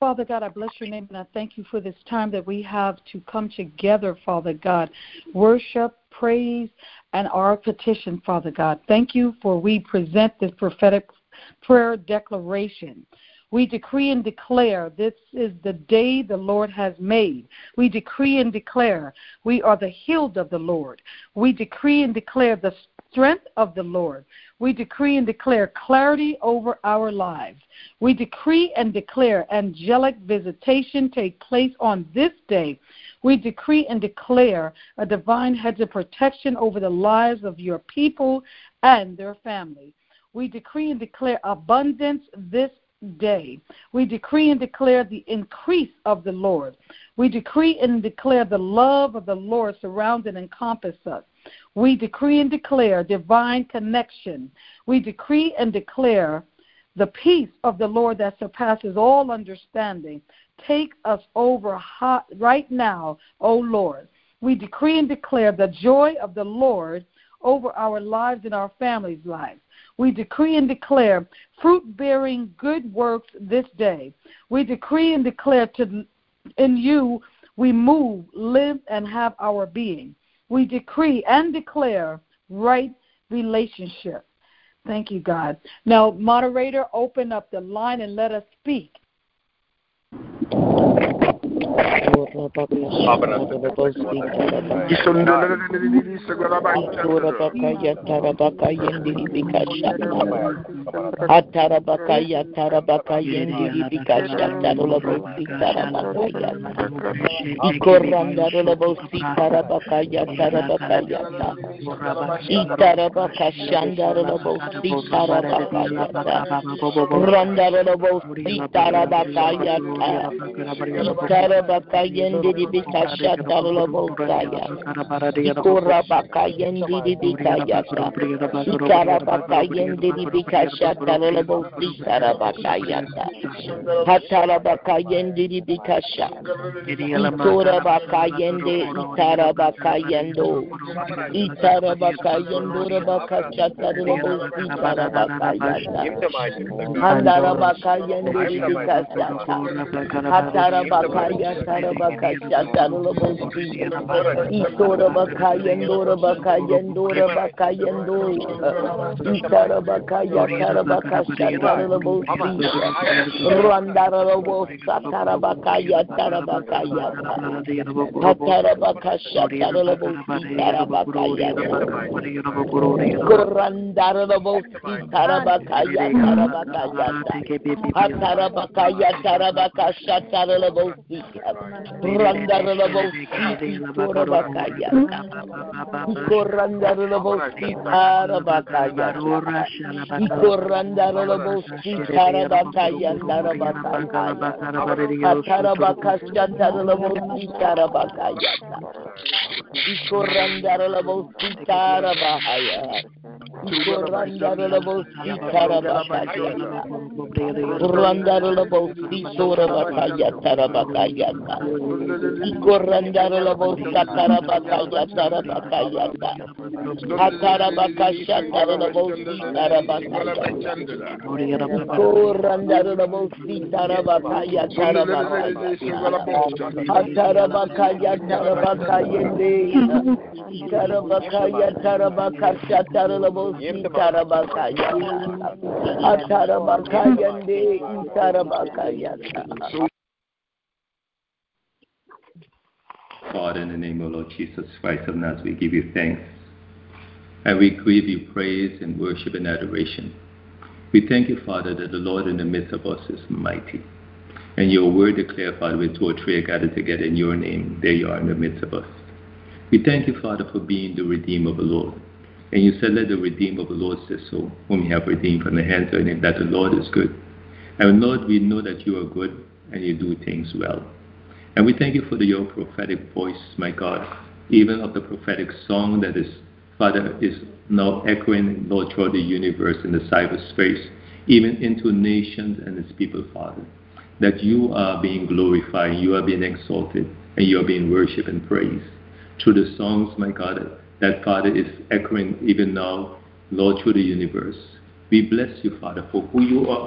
Father God, I bless your name, and I thank you for this time that we have to come together, Father God, worship, praise, and our petition, Father God. Thank you for we present this prophetic prayer declaration. We decree and declare this is the day the Lord has made. We decree and declare we are the healed of the Lord. We decree and declare the strength of the Lord. We decree and declare clarity over our lives. We decree and declare angelic visitation take place on this day. We decree and declare a divine hedge of protection over the lives of your people and their family. We decree and declare abundance this day. We decree and declare the increase of the Lord. We decree and declare the love of the Lord surround and encompass us. We decree and declare divine connection. We decree and declare the peace of the Lord that surpasses all understanding. Take us over hot right now, O Lord. We decree and declare the joy of the Lord over our lives and our families' lives. We decree and declare fruit-bearing good works this day. We decree and declare in you we move, live, and have our being. We decree and declare right relationship. Thank you, God. Now, moderator, open up the line and let us speak. Yendi di bikasha tarolo bosaya. Ikora baka yendi di bikayata. Ikara baka yendi di bikasha tarolo bosi karabaka yata. Hatara baka yendi di bikasha. Itora baka yende itara baka yendo. Itara baka yendora baka tarolo bosi karabaka yata. Handara baka yendi di bikasha. Hatara baka yata. Isora bakaya ndora bakaya ndora bakaya ndora itara bakaya tara bakasha tara bosi randara bosi tara bakaya tara bakaya tara bakasha tara bosi tara bakaya korandara bosi tara bakaya tara bakaya tara bakaya tara bakasha tara bosi Randara bosi tora bakaya. Ikorandara bosi tara bakaya. Ikorandara bosi tara bakaya tara bakaya. Tara bakasha tara bosi tara bakaya. Ikorandara bosi tara bakaya. Ikorandara bosi tara bakaya. Randara bosi tora bakaya tara bakaya. Ikorandara la bosa tarabakaya tarabakaya atarabakasha tara bosi tarabakaya ikorandara la bosi tarabakaya tarabakaya atarabakaya tarabakaya tarabakaya tarabakasha tara bosi tarabakaya atarabakaya tarabakaya. Father, in the name of Lord Jesus Christ of Nazareth, we give you thanks. And we give you praise and worship and adoration. We thank you, Father, that the Lord in the midst of us is mighty. And your word declared, Father, with 2 or 3 are gathered together in your name, there you are in the midst of us. We thank you, Father, for being the Redeemer of the Lord. And you said, let the Redeemer of the Lord say so, whom you have redeemed from the hands of the enemy, that the Lord is good. And Lord, we know that you are good and you do things well. And we thank you for your prophetic voice, my God, even of the prophetic song that is, Father, is now echoing, Lord, throughout the universe in the cyberspace, even into nations and its people, Father, that you are being glorified, you are being exalted, and you are being worshipped and praised. Through the songs, my God, that, Father, is echoing even now, Lord, through the universe. We bless you, Father, for who you are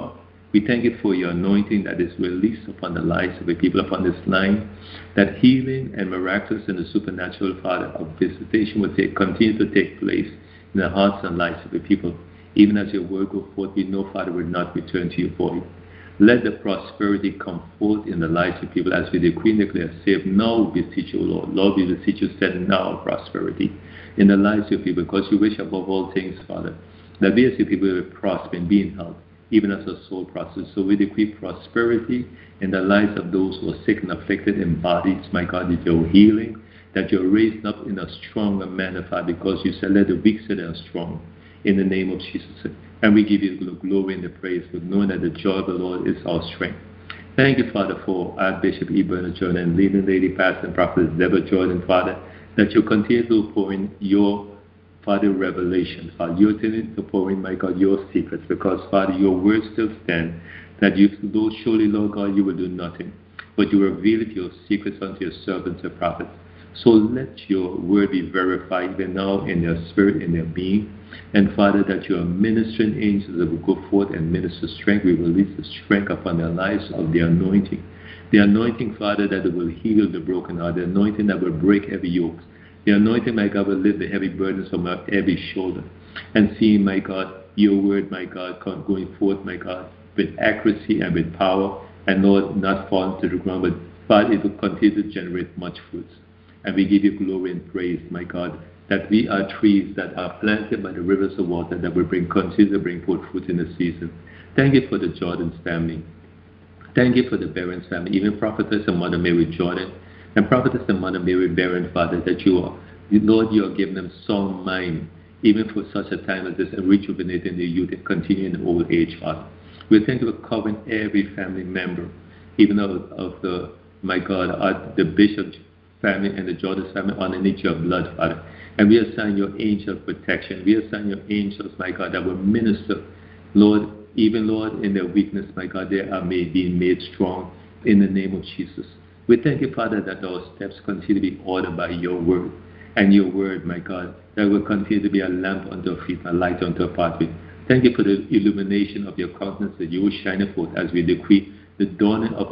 We thank you for your anointing that is released upon the lives of the people upon this line, that healing and miraculous and the supernatural, Father, of visitation will continue to take place in the hearts and lives of the people. Even as your word go forth, we know, Father, will not return to you void. Let the prosperity come forth in the lives of people as we decree and declare, save now, we beseech you, Lord. Lord, we beseech you, send now prosperity in the lives of people, because you wish above all things, Father, that we as your people will prosper and be in health, even as our soul prospers. So we decree prosperity in the lives of those who are sick and afflicted in bodies, my God, that you're healing, that you're raising up in a stronger manner, Father, because you said, let the weak say they are strong, in the name of Jesus. And we give you the glory and the praise, for knowing that the joy of the Lord is our strength. Thank you, Father, for Archbishop E. Bernard Jordan and leading Lady Pastor and Prophet Deborah Jordan, Father, that you continue to pour in your, Father, revelation, Father. You're continuing to pour in, my God, your secrets, because, Father, your words still stand, that you, though surely, Lord God, you will do nothing, but you reveal your secrets unto your servants and prophets. So let your word be verified even now in their spirit, in their being. And Father, that your ministering angels that will go forth and minister strength, we release the strength upon their lives of the anointing. The anointing, Father, that it will heal the broken heart. The anointing that will break every yoke. The anointing, my God, will lift the heavy burdens from every shoulder. And seeing, my God, your word, my God, going forth, my God, with accuracy and with power. And Lord, not falling to the ground, but Father, it will continue to generate much fruits. And we give you glory and praise, my God, that we are trees that are planted by the rivers of water that will continue to bring forth fruit in the season. Thank you for the Jordan's family. Thank you for the Barron's family, even Prophetess and Mother Mary Jordan, and Prophetess and Mother Mary Barron, Father, that you are, Lord, you are giving them sound mind, even for such a time as this, and rejuvenating the youth and continuing in old age, Father. We thank you for covering every family member, even of the, my God, the Bishop family and the Jordan family underneath your blood, Father. And we assign your angel protection. We assign your angels, my God, that will minister, Lord, even, Lord, in their weakness, my God, they are being made strong in the name of Jesus. We thank you, Father, that our steps continue to be ordered by your word. And your word, my God, that will continue to be a lamp unto our feet, a light unto our pathway. Thank you for the illumination of your countenance that you will shine forth as we decree the dawning of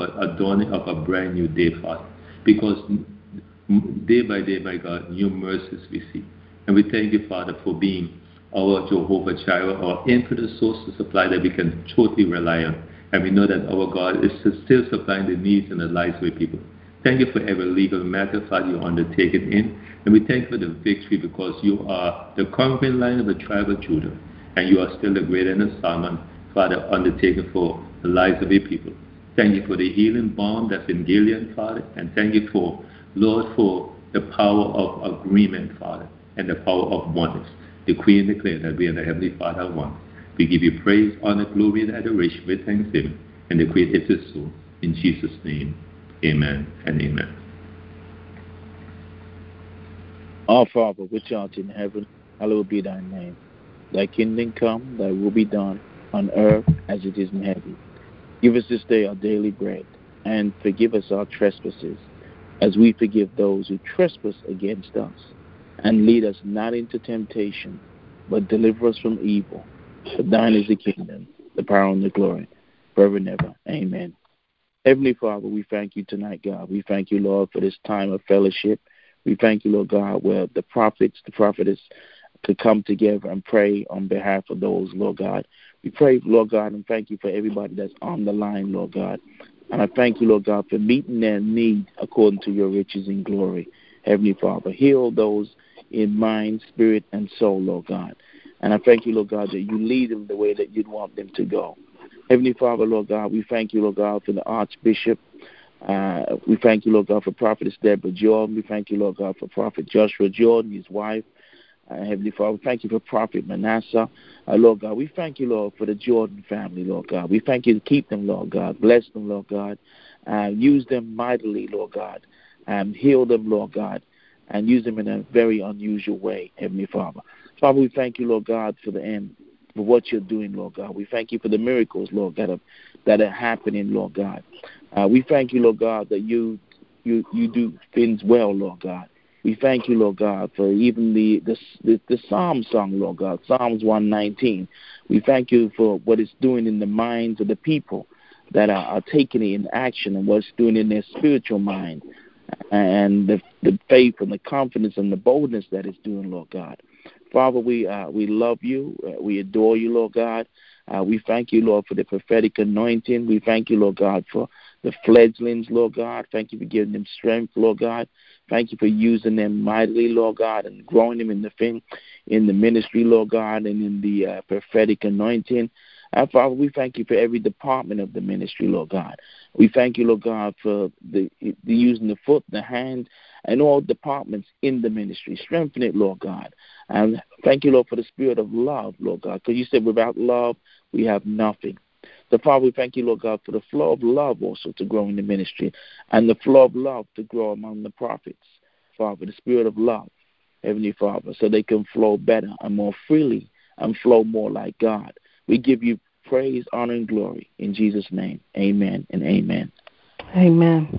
a brand new day, Father. Because day by day, my God, new mercies we see. And we thank you, Father, for being our Jehovah Jireh, our infinite source of supply that we can totally rely on. And we know that our God is still supplying the needs and the lives of the people. Thank you for every legal matter, Father, you undertaken in. And we thank you for the victory, because you are the conquering Lion of the tribe of Judah. And you are still the great and the Solomon, Father, undertaken for the lives of your people. Thank you for the healing balm that's in Gilead, Father. And thank you for, Lord, for the power of agreement, Father, and the power of oneness. Decree and declare that we are the Heavenly Father one. We give you praise, honor, glory, and adoration with thanksgiving. And decree it is so. In Jesus' name, amen and amen. Our Father, which art in heaven, hallowed be thy name. Thy kingdom come, thy will be done, on earth as it is in heaven. Give us this day our daily bread, and forgive us our trespasses, as we forgive those who trespass against us. And lead us not into temptation, but deliver us from evil. For thine is the kingdom, the power, and the glory, forever and ever. Amen. Heavenly Father, we thank you tonight, God. We thank you, Lord, for this time of fellowship. We thank you, Lord God, where the prophets, the prophetess could come together and pray on behalf of those, Lord God. We pray, Lord God, and thank you for everybody that's on the line, Lord God. And I thank you, Lord God, for meeting their need according to your riches and glory. Heavenly Father, heal those in mind, spirit, and soul, Lord God. And I thank you, Lord God, that you lead them the way that you'd want them to go. Heavenly Father, Lord God, we thank you, Lord God, for the Archbishop. We thank you, Lord God, for Prophetess Deborah Jordan. We thank you, Lord God, for Prophet Joshua Jordan, his wife. Heavenly Father, we thank you for Prophet Manasseh. Lord God, we thank you, Lord, for the Jordan family, Lord God. We thank you to keep them, Lord God. Bless them, Lord God. Use them mightily, Lord God. Heal them, Lord God. And use them in a very unusual way, Heavenly Father. Father, we thank you, Lord God, for the end, for what you're doing, Lord God. We thank you for the miracles, Lord, that are happening, Lord God. We thank you, Lord God, that you do things well, Lord God. We thank you, Lord God, for even the Psalm song, Lord God, Psalms 119. We thank you for what it's doing in the minds of the people that are taking it in action, and what it's doing in their spiritual mind, and the faith and the confidence and the boldness that it's doing, Lord God. Father, we love you. We adore you, Lord God. We thank you, Lord, for the prophetic anointing. We thank you, Lord God, for the fledglings, Lord God. Thank you for giving them strength, Lord God. Thank you for using them mightily, Lord God, and growing them in the ministry, Lord God, and in the prophetic anointing. And Father, we thank you for every department of the ministry, Lord God. We thank you, Lord God, for the using the foot, the hand, and all departments in the ministry. Strengthen it, Lord God. And thank you, Lord, for the spirit of love, Lord God, because you said without love we have nothing. So, Father, we thank you, Lord God, for the flow of love also to grow in the ministry, and the flow of love to grow among the prophets, Father, the spirit of love, Heavenly Father, so they can flow better and more freely and flow more like God. We give you praise, honor, and glory. In Jesus' name, amen and amen. Amen.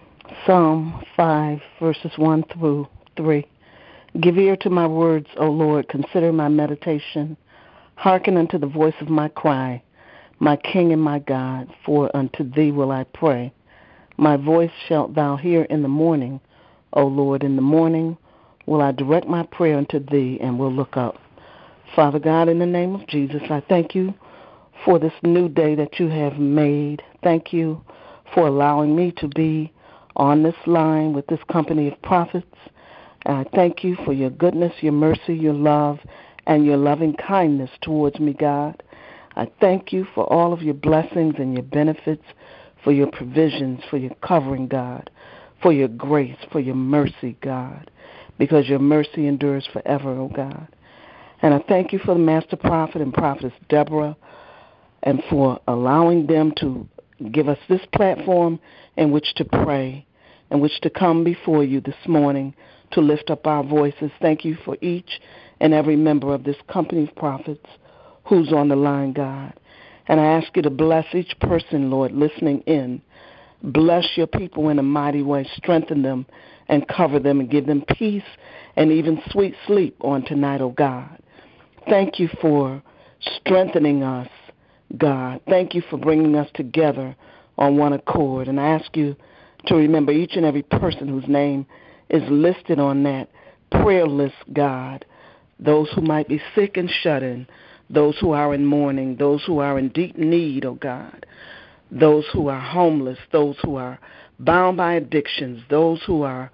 Psalm 5, verses 1 through 3. Give ear to my words, O Lord. Consider my meditation. Hearken unto the voice of my cry, my King and my God, for unto thee will I pray. My voice shalt thou hear in the morning, O Lord. In the morning will I direct my prayer unto thee, and will look up. Father God, in the name of Jesus, I thank you for this new day that you have made. Thank you for allowing me to be on this line with this company of prophets. And I thank you for your goodness, your mercy, your love, and your loving kindness towards me, God. I thank you for all of your blessings and your benefits, for your provisions, for your covering, God, for your grace, for your mercy, God, because your mercy endures forever, oh God. And I thank you for the master prophet and prophetess Deborah, and for allowing them to give us this platform in which to pray, in which to come before you this morning to lift up our voices. Thank you for each and every member of this company of prophets who's on the line, God. And I ask you to bless each person, Lord, listening in. Bless your people in a mighty way. Strengthen them and cover them and give them peace and even sweet sleep on tonight, oh God. Thank you for strengthening us, God. Thank you for bringing us together on one accord. And I ask you to remember each and every person whose name is listed on that prayer list, God. Those who might be sick and shut in, those who are in mourning, those who are in deep need, oh God, those who are homeless, those who are bound by addictions, those who are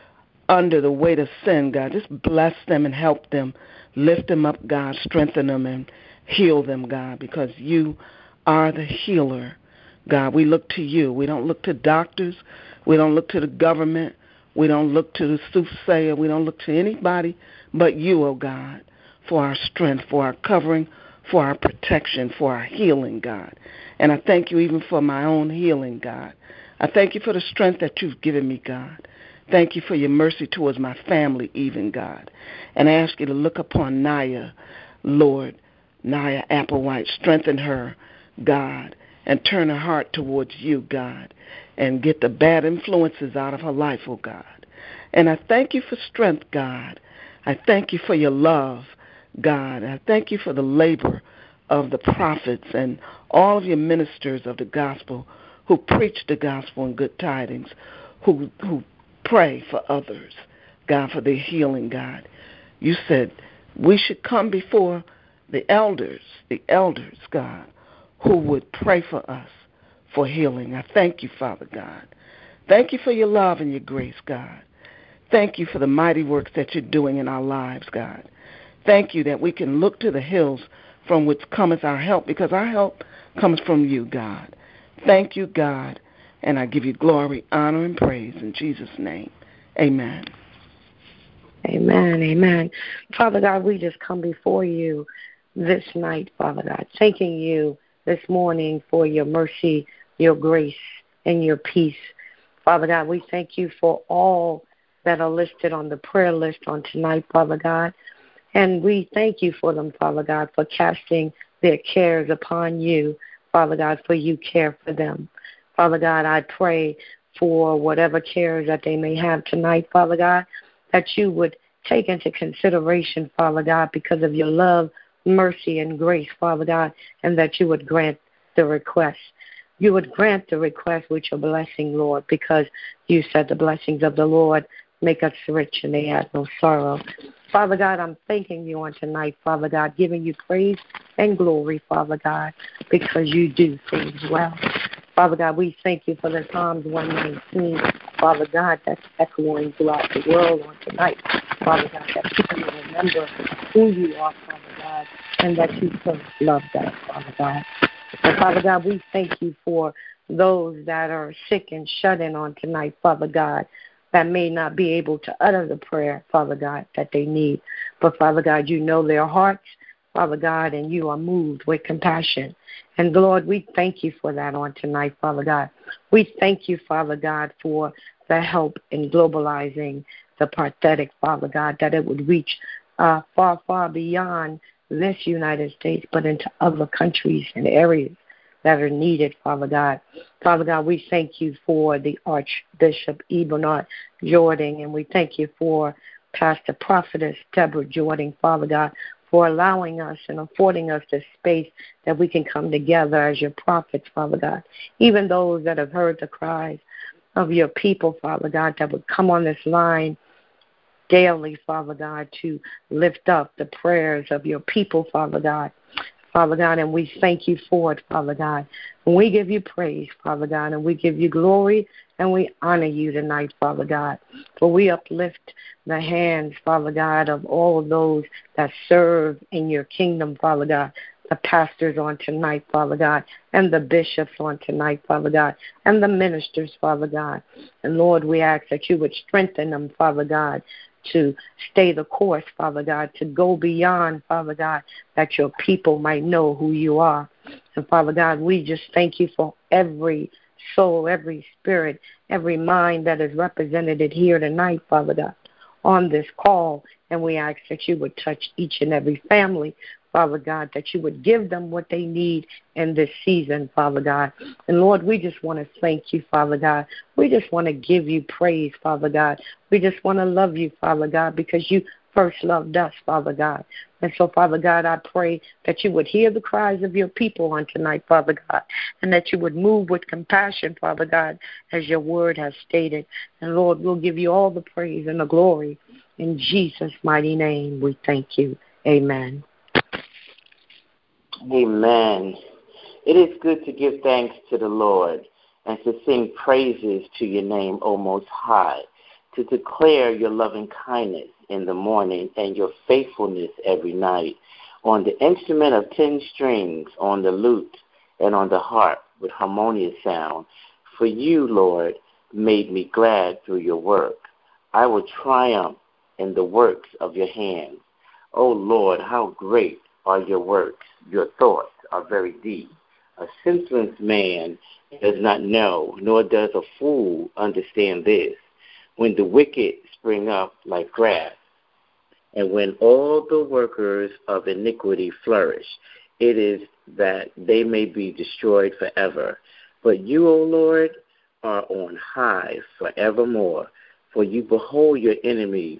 under the weight of sin, God. Just bless them and help them. Lift them up, God. Strengthen them and heal them, God, because you are the healer, God. We look to you. We don't look to doctors. We don't look to the government. We don't look to the soothsayer. We don't look to anybody but you, oh God, for our strength, for our covering, for our protection, for our healing, God. And I thank you even for my own healing, God. I thank you for the strength that you've given me, God. Thank you for your mercy towards my family even, God. And I ask you to look upon Naya, Lord, Naya Applewhite. Strengthen her, God, and turn her heart towards you, God, and get the bad influences out of her life, oh God. And I thank you for strength, God. I thank you for your love, God. I thank you for the labor of the prophets and all of your ministers of the gospel who preach the gospel and good tidings, who pray for others, God, for their healing, God. You said we should come before the elders, God, who would pray for us for healing. I thank you, Father God. Thank you for your love and your grace, God. Thank you for the mighty works that you're doing in our lives, God. Thank you that we can look to the hills from which cometh our help, because our help comes from you, God. Thank you, God, and I give you glory, honor, and praise in Jesus' name. Amen. Amen, amen. Father God, we just come before you this night, Father God, thanking you this morning for your mercy, your grace, and your peace. Father God, we thank you for all that are listed on the prayer list on tonight, Father God. And we thank you for them, Father God, for casting their cares upon you, Father God, for you care for them. Father God, I pray for whatever cares that they may have tonight, Father God, that you would take into consideration, Father God, because of your love, mercy, and grace, Father God, and that you would grant the request. You would grant the request with your blessing, Lord, because you said the blessings of the Lord make us rich and they add no sorrow. Father God, I'm thanking you on tonight, Father God, giving you praise and glory, Father God, because you do things well. Father God, we thank you for the Psalms 119, Father God, that's echoing throughout the world on tonight. Father God, that people will remember who you are, Father God, and that you first loved us, Father God. And Father God, we thank you for those that are sick and shut in on tonight, Father God, that may not be able to utter the prayer, Father God, that they need. But Father God, you know their hearts, Father God, and you are moved with compassion. And Lord, we thank you for that on tonight, Father God. We thank you, Father God, for the help in globalizing the pathetic, Father God, that it would reach far, far beyond this United States, but into other countries and areas that are needed, Father God. Father God, we thank you for the Archbishop E. Bernard Jordan, and we thank you for Pastor Prophetess Deborah Jordan, Father God, for allowing us and affording us the space that we can come together as your prophets, Father God. Even those that have heard the cries of your people, Father God, that would come on this line daily, Father God, to lift up the prayers of your people, Father God. Father God, and we thank you for it, Father God. And we give you praise, Father God, and we give you glory, and we honor you tonight, Father God. For we uplift the hands, Father God, of all of those that serve in your kingdom, Father God. The pastors on tonight, Father God, and the bishops on tonight, Father God, and the ministers, Father God. And Lord, we ask that you would strengthen them, Father God, to stay the course, Father God, to go beyond, Father God, that your people might know who you are. And Father God, we just thank you for every soul, every spirit, every mind that is represented here tonight, Father God, on this call. And we ask that you would touch each and every family, Father God, that you would give them what they need in this season, Father God. And Lord, we just want to thank you, Father God. We just want to give you praise, Father God. We just want to love you, Father God, because you first loved us, Father God. And so, Father God, I pray that you would hear the cries of your people on tonight, Father God, and that you would move with compassion, Father God, as your word has stated. And Lord, we'll give you all the praise and the glory. In Jesus' mighty name, we thank you. Amen. Amen. It is good to give thanks to the Lord and to sing praises to your name, O Most High, to declare your loving kindness in the morning and your faithfulness every night, on the instrument of 10 strings, on the lute, and on the harp with harmonious sound. For you, Lord, made me glad through your work. I will triumph in the works of your hands. O Lord, how great are your works. Your thoughts are very deep. A senseless man does not know, nor does a fool understand this. When the wicked spring up like grass, and when all the workers of iniquity flourish, it is that they may be destroyed forever. But you, O Lord, are on high forevermore. For you behold your enemies,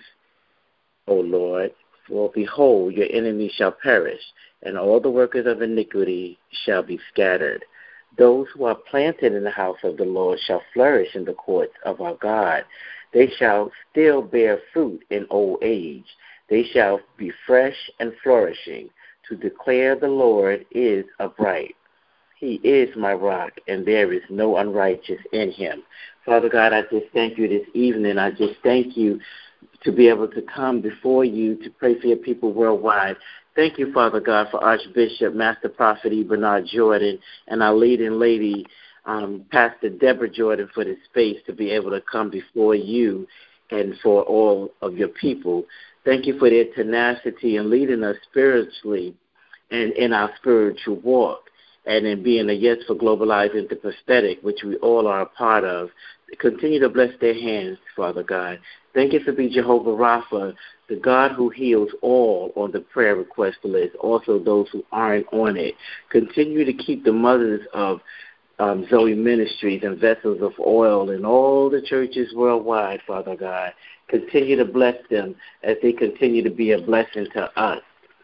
O Lord. For behold, your enemies shall perish, and all the workers of iniquity shall be scattered. Those who are planted in the house of the Lord shall flourish in the courts of our God. They shall still bear fruit in old age. They shall be fresh and flourishing, to declare the Lord is upright. He is my rock, and there is no unrighteous in him. Father God, I just thank you this evening. I just thank you to be able to come before you to pray for your people worldwide. Thank you, Father God, for Archbishop, Master Prophet E. Bernard Jordan, and our leading lady, Pastor Deborah Jordan, for this space to be able to come before you and for all of your people. Thank you for their tenacity in leading us spiritually and in our spiritual walk, and in being a yes for globalizing the prophetic, which we all are a part of. Continue to bless their hands, Father God. Thank you for being Jehovah Rapha, the God who heals all on the prayer request list, also those who aren't on it. Continue to keep the mothers of Zoe Ministries and Vessels of Oil and all the churches worldwide, Father God. Continue to bless them as they continue to be a blessing to us.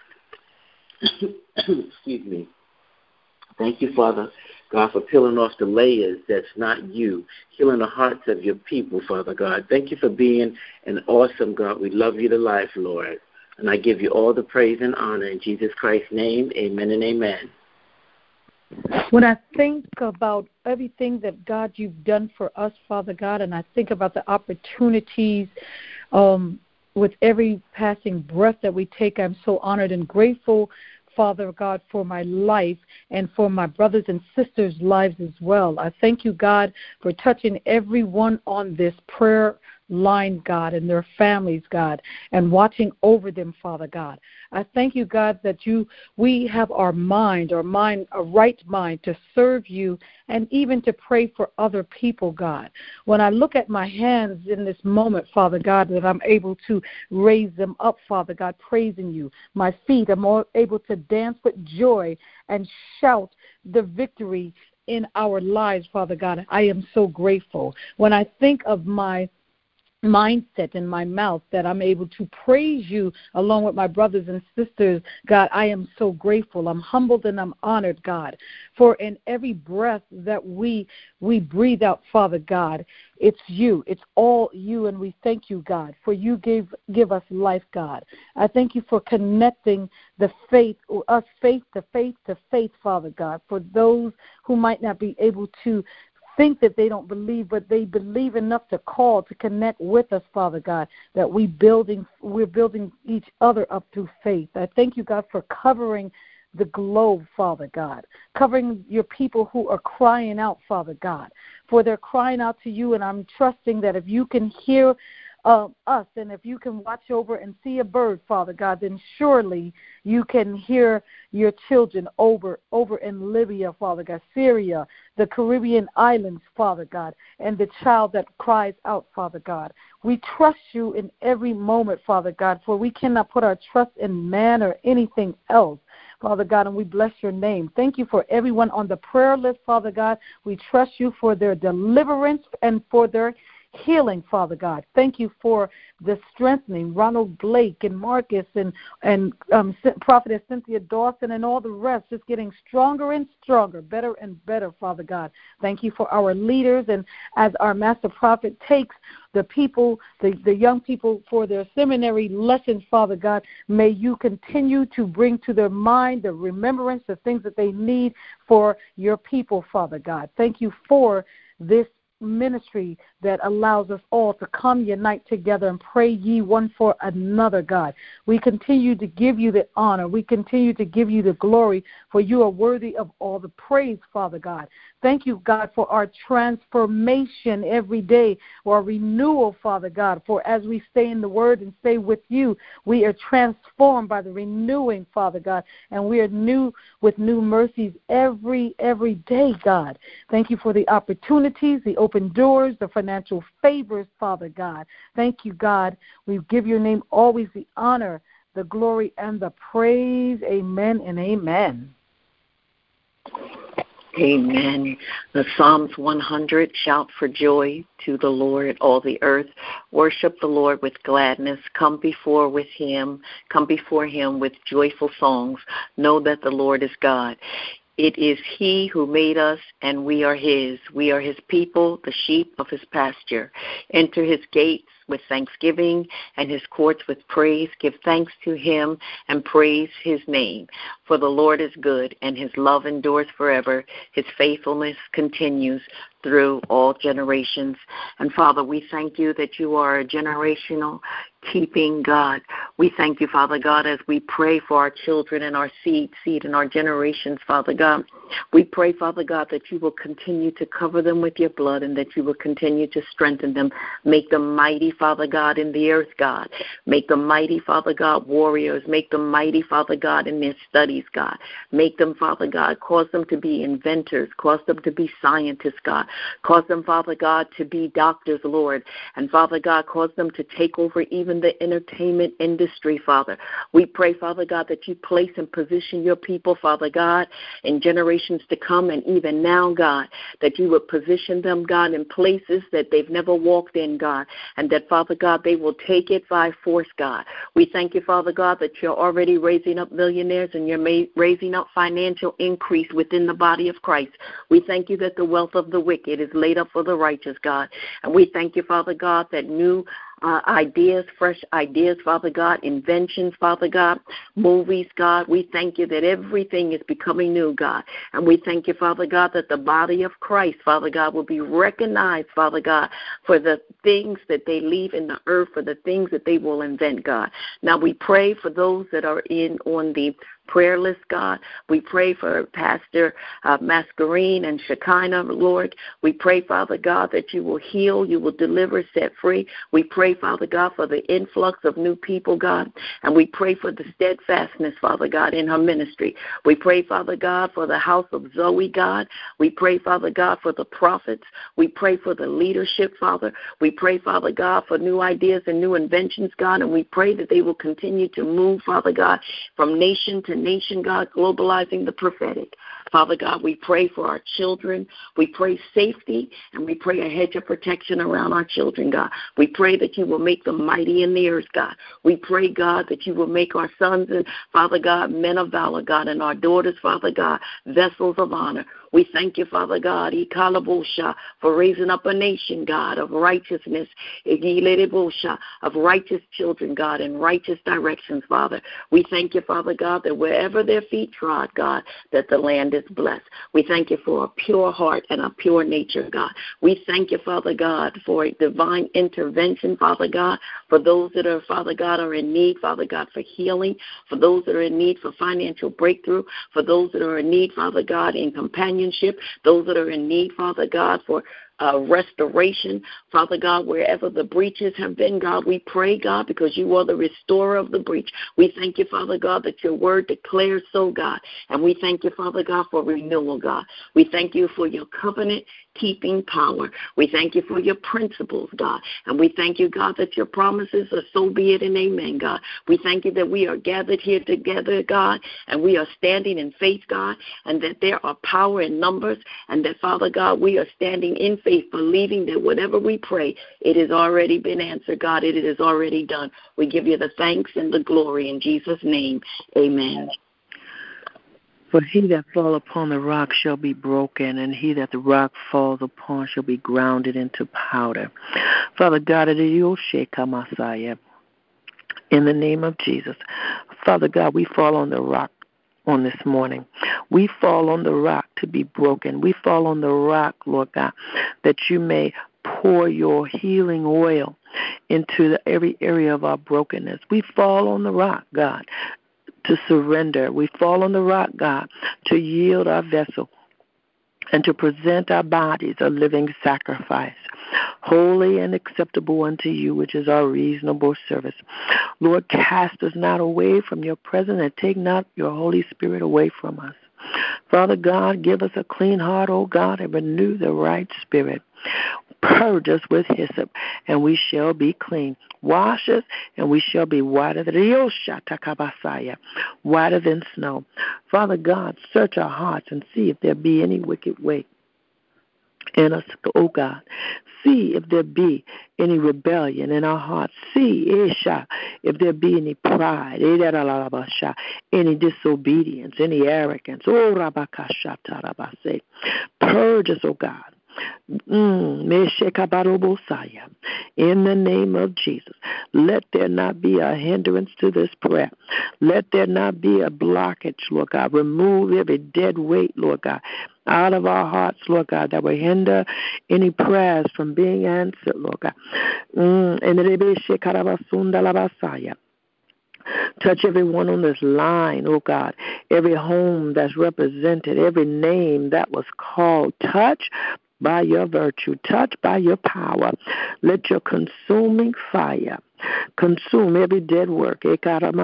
Excuse me. Thank you, Father God, for peeling off the layers that's not you, healing the hearts of your people, Father God. Thank you for being an awesome God. We love you to life, Lord. And I give you all the praise and honor in Jesus Christ's name. Amen and amen. When I think about everything that, God, you've done for us, Father God, and I think about the opportunities with every passing breath that we take, I'm so honored and grateful, Father God, for my life and for my brothers and sisters' lives as well. I thank you, God, for touching everyone on this prayer line, God, and their families, God, and watching over them, Father God. I thank you, God, that we have a right mind to serve you and even to pray for other people, God. When I look at my hands in this moment, Father God, that I'm able to raise them up, Father God, praising you. My feet, I'm able to dance with joy and shout the victory in our lives, Father God. I am so grateful. When I think of my mindset in my mouth that I'm able to praise you along with my brothers and sisters, God, I am so grateful. I'm humbled and I'm honored, God, for in every breath that we breathe out, Father God, it's you. It's all you, and we thank you, God, for you give us life, God. I thank you for connecting the faith to faith, Father God, for those who might not be able to think that they don't believe, but they believe enough to call, to connect with us, Father God, that we're building each other up through faith. I thank you, God, for covering the globe, Father God, covering your people who are crying out, Father God, for they're crying out to you, and I'm trusting that if you can hear us, and if you can watch over and see a bird, Father God, then surely you can hear your children over in Libya, Father God, Syria, the Caribbean islands, Father God, and the child that cries out, Father God. We trust you in every moment, Father God, for we cannot put our trust in man or anything else, Father God, and we bless your name. Thank you for everyone on the prayer list, Father God. We trust you for their deliverance and for their healing, Father God. Thank you for the strengthening, Ronald Blake and Marcus and Prophetess Cynthia Dawson and all the rest, just getting stronger and stronger, better and better, Father God. Thank you for our leaders, and as our Master Prophet takes the people, the young people for their seminary lessons, Father God, may you continue to bring to their mind the remembrance, the things that they need for your people, Father God. Thank you for this ministry that allows us all to come unite together and pray ye one for another, God. We continue to give you the honor. We continue to give you the glory, for you are worthy of all the praise, Father God. Thank you, God, for our transformation every day, or renewal, Father God, for as we stay in the Word and stay with you, we are transformed by the renewing, Father God, and we are new with new mercies every day, God. Thank you for the opportunities, the open doors, the financial favors, Father God. Thank you, God. We give your name always the honor, the glory, and the praise. Amen and amen. Amen. The Psalms 100, shout for joy to the Lord, all the earth. Worship the Lord with gladness. Come before him with joyful songs. Know that the Lord is God. It is he who made us, and we are his. We are his people, the sheep of his pasture. Enter his gates with thanksgiving and his courts with praise. Give thanks to him and praise his name. For the Lord is good, and his love endures forever. His faithfulness continues through all generations. And Father, we thank you that you are a generational keeping God. We thank you, Father God, as we pray for our children and our seed and our generations, Father God. We pray, Father God, that you will continue to cover them with your blood and that you will continue to strengthen them. Make them mighty, Father God, in the earth, God. Make them mighty, Father God, warriors. Make them mighty, Father God, in their studies, God. Make them, Father God, cause them to be inventors. Cause them to be scientists, God. Cause them, Father God, to be doctors, Lord. And, Father God, cause them to take over even the entertainment industry, Father. We pray, Father God, that you place and position your people, Father God, in generations to come and even now, God, that you would position them, God, in places that they've never walked in, God, and that, Father God, they will take it by force, God. We thank you, Father God, that you're already raising up millionaires and you're raising up financial increase within the body of Christ. We thank you that the wealth of the wicked is laid up for the righteous, God. And we thank you, Father God, that new ideas, fresh ideas, Father God, inventions, Father God, movies, God. We thank you that everything is becoming new, God. And we thank you, Father God, that the body of Christ, Father God, will be recognized, Father God, for the things that they leave in the earth, for the things that they will invent, God. Now we pray for those that are on the prayer list, God. We pray for Pastor Mascarene and Shekinah, Lord. We pray, Father God, that you will heal, you will deliver, set free. We pray, Father God, for the influx of new people, God. And we pray for the steadfastness, Father God, in her ministry. We pray, Father God, for the house of Zoe, God. We pray, Father God, for the prophets. We pray for the leadership, Father. We pray, Father God, for new ideas and new inventions, God. And we pray that they will continue to move, Father God, from nation to nation, God, globalizing the prophetic. Father God, we pray for our children. We pray safety, and we pray a hedge of protection around our children, God. We pray that you will make them mighty in the earth, God. We pray, God, that you will make our sons and, Father God, men of valor, God, and our daughters, Father God, vessels of honor. We thank you, Father God, for raising up a nation, God, of righteousness, of righteous children, God, in righteous directions, Father. We thank you, Father God, that wherever their feet trod, God, that the land is blessed. We thank you for a pure heart and a pure nature, God. We thank you, Father God, for a divine intervention, Father God, for those that are, Father God, are in need, Father God, for healing, for those that are in need for financial breakthrough, for those that are in need, Father God, in companionship, those that are in need, Father God, for restoration, Father God, wherever the breaches have been, God, we pray, God, because you are the restorer of the breach. We thank you, Father God, that your word declares so, God, and we thank you, Father God, for renewal, God. We thank you for your covenant keeping power. We thank you for your principles, God, and we thank you, God, that your promises are so be it and amen, God. We thank you that we are gathered here together, God, and we are standing in faith, God, and that there are power in numbers, and that, Father God, we are standing in faith, believing that whatever we pray, it has already been answered, God. It is already done. We give you the thanks and the glory in Jesus' name. Amen. For he that fall upon the rock shall be broken, and he that the rock falls upon shall be grounded into powder. Father God, in the name of Jesus, Father God, we fall on the rock on this morning. We fall on the rock to be broken. We fall on the rock, Lord God, that you may pour your healing oil into every area of our brokenness. We fall on the rock, God, to surrender. We fall on the rock, God, to yield our vessel and to present our bodies a living sacrifice, holy and acceptable unto you, which is our reasonable service. Lord, cast us not away from your presence, and take not your Holy Spirit away from us. Father God, give us a clean heart, O God, and renew the right spirit. Purge us with hyssop, and we shall be clean. Wash us, and we shall be whiter than snow. Father God, search our hearts and see if there be any wicked way in us, O God. See if there be any rebellion in our hearts. See, if there be any pride, any disobedience, any arrogance. Purge us, O God. In the name of Jesus, let there not be a hindrance to this prayer. Let there not be a blockage, Lord God. Remove every dead weight, Lord God, out of our hearts, Lord God, that will hinder any prayers from being answered, Lord God. Touch everyone on this line, oh God, every home that's represented, every name that was called. Touch by your virtue, touch by your power. Let your consuming fire Consume every dead work. In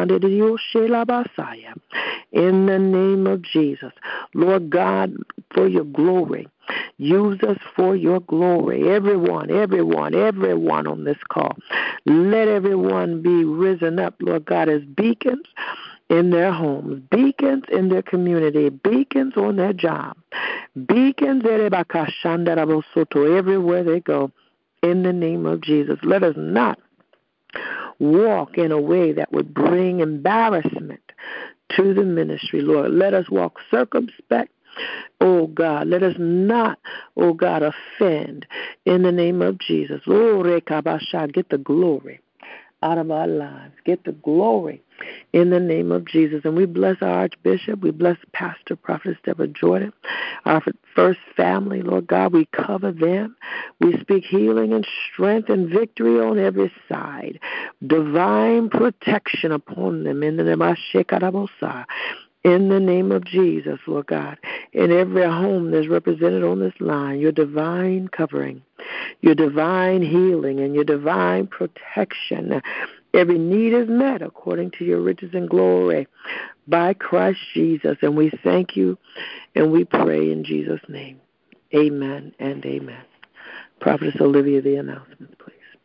the name of Jesus. Lord God, for your glory. Use us for your glory. Everyone on this call. Let everyone be risen up, Lord God, as beacons in their homes, beacons in their community, beacons on their job, beacons everywhere they go. In the name of Jesus. Let us not walk in a way that would bring embarrassment to the ministry, Lord. Let us walk circumspect. Oh, God, let us not, oh, God, offend in the name of Jesus. Oh, Rekabasha, get the glory out of our lives. Get the glory in the name of Jesus. And we bless our Archbishop. We bless Pastor, Prophetess Deborah Jordan, our first family, Lord God. We cover them. We speak healing and strength and victory on every side. Divine protection upon them in the name of Shekarabosa. In the name of Jesus, Lord God, in every home that's represented on this line, your divine covering, your divine healing, and your divine protection. Every need is met according to your riches and glory by Christ Jesus. And we thank you and we pray in Jesus' name. Amen and amen. Prophetess Olivia, the announcements, please.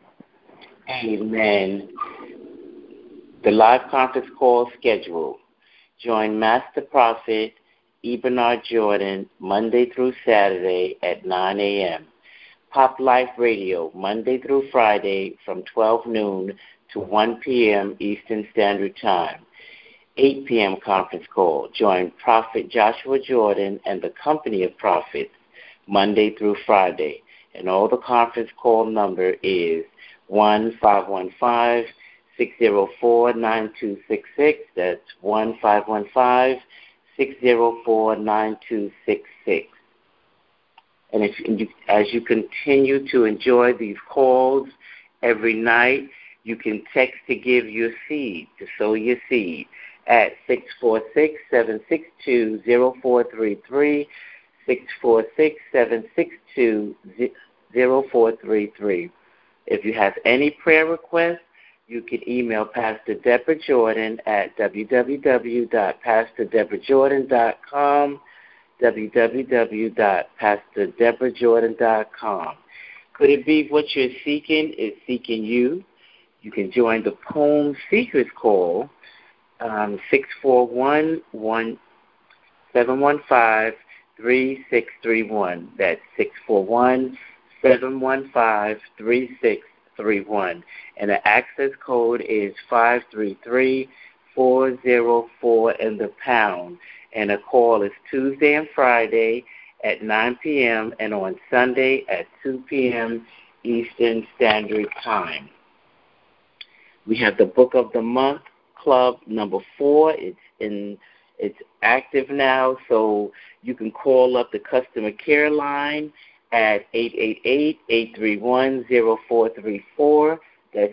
Amen. The live conference call schedule. Join Master Prophet Ebenard Jordan Monday through Saturday at 9 a.m. Pop Life Radio Monday through Friday from 12 noon to 1 p.m. Eastern Standard Time. 8 p.m. conference call. Join Prophet Joshua Jordan and the Company of Prophets Monday through Friday. And all the conference call number is 1-515-604-9266. That's 1-515-604-9266. And as you continue to enjoy these calls every night, you can text to give your seed, to sow your seed, at 646-762-0433, 646-762-0433. If you have any prayer requests, you can email Pastor Deborah Jordan at www.pastordeborahjordan.com, www.pastordeborahjordan.com. Could it be what you're seeking is seeking you? You can join the Poem Seekers Call, 641-715-3631. That's 641-715-3631. And the access code is 533404 and the pound. And the call is Tuesday and Friday at 9 p.m. and on Sunday at 2 p.m. Eastern Standard Time. We have the Book of the Month Club number 4. It's active now, so you can call up the customer care line at 888-831-0434. That's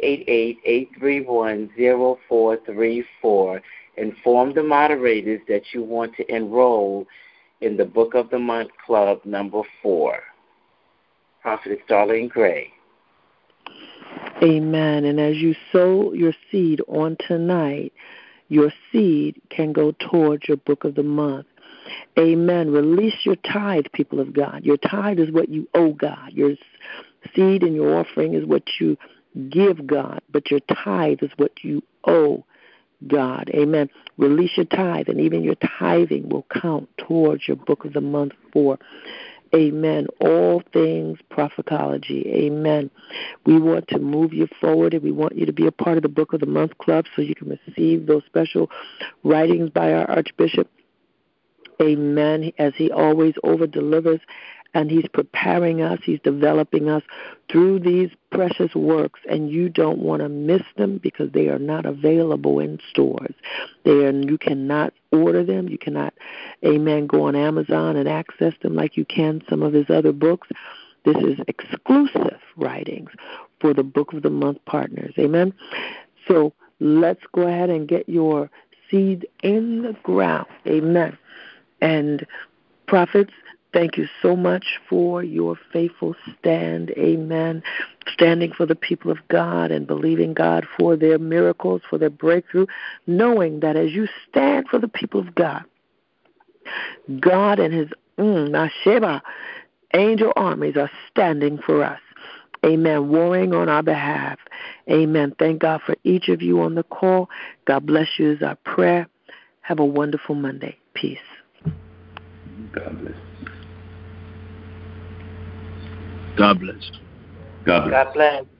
888-831-0434. Inform the moderators that you want to enroll in the Book of the Month Club number 4. Prophetess Darlene Gray. Amen. And as you sow your seed on tonight, your seed can go towards your Book of the Month. Amen. Release your tithe, people of God. Your tithe is what you owe God. Your seed and your offering is what you give God, but your tithe is what you owe God. Amen. Release your tithe, and even your tithing will count towards your Book of the Month 4. Amen. All things Prophetology. Amen. We want to move you forward, and we want you to be a part of the Book of the Month Club so you can receive those special writings by our Archbishop. Amen. As he always over-delivers, and he's preparing us, he's developing us through these precious works, and you don't want to miss them because they are not available in stores. You cannot order them. You cannot, amen, go on Amazon and access them like you can some of his other books. This is exclusive writings for the Book of the Month partners. Amen. So let's go ahead and get your seed in the ground. Amen. And prophets, Thank you so much for your faithful stand. Amen. Standing for the people of God and believing God for their miracles, for their breakthrough, knowing that as you stand for the people of God, God and his Nasheba angel armies are standing for us. Amen. Warring on our behalf. Amen. Thank God for each of you on the call. God bless you is our prayer. Have a wonderful Monday. Peace. God bless. God bless. God bless. God bless.